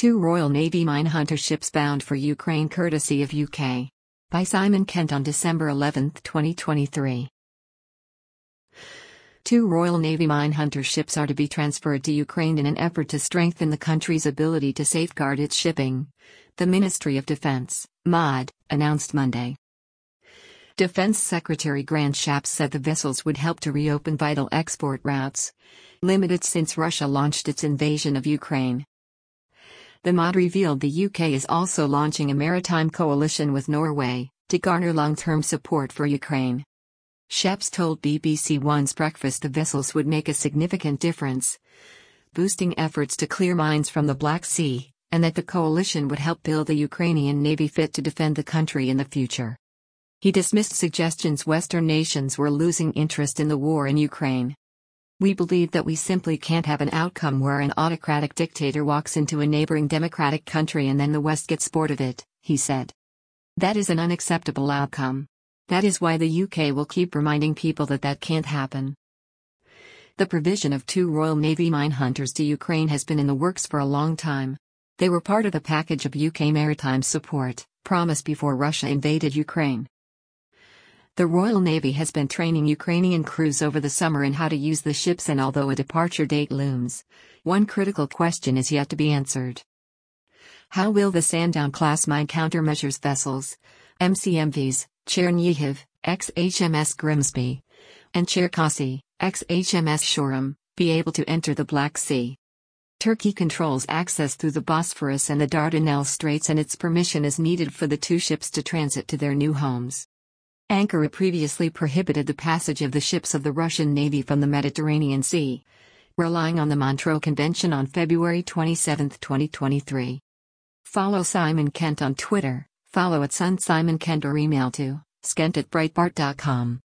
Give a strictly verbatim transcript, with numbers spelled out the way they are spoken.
Two Royal Navy minehunter ships bound for Ukraine courtesy of U K. By Simon Kent on December eleventh, twenty twenty-three. Two Royal Navy minehunter ships are to be transferred to Ukraine in an effort to strengthen the country's ability to safeguard its shipping, the Ministry of Defense, M O D, announced Monday. Defense Secretary Grant Shapps said the vessels would help to reopen vital export routes, limited since Russia launched its invasion of Ukraine. The M O D revealed the U K is also launching a maritime coalition with Norway to garner long-term support for Ukraine. Shapps told B B C One's Breakfast the vessels would make a significant difference, boosting efforts to clear mines from the Black Sea, and that the coalition would help build a Ukrainian navy fit to defend the country in the future. He dismissed suggestions Western nations were losing interest in the war in Ukraine. "We believe that we simply can't have an outcome where an autocratic dictator walks into a neighboring democratic country and then the West gets bored of it," he said. "That is an unacceptable outcome. That is why the U K will keep reminding people that that can't happen." The provision of two Royal Navy minehunters to Ukraine has been in the works for a long time. They were part of the package of U K maritime support, promised before Russia invaded Ukraine. The Royal Navy has been training Ukrainian crews over the summer in how to use the ships, and although a departure date looms, one critical question is yet to be answered. How will the Sandown-class mine countermeasures vessels, M C M Vs, Chernihiv, ex-H M S Grimsby, and Cherkasy, ex-H M S Shoreham, be able to enter the Black Sea? Turkey controls access through the Bosphorus and the Dardanelles Straits, and its permission is needed for the two ships to transit to their new homes. Ankara previously prohibited the passage of the ships of the Russian Navy from the Mediterranean Sea, relying on the Montreux Convention on February twenty-seventh, twenty twenty-three. Follow Simon Kent on Twitter, follow at Sun Simon Kent, or email to skent at breitbart dot com.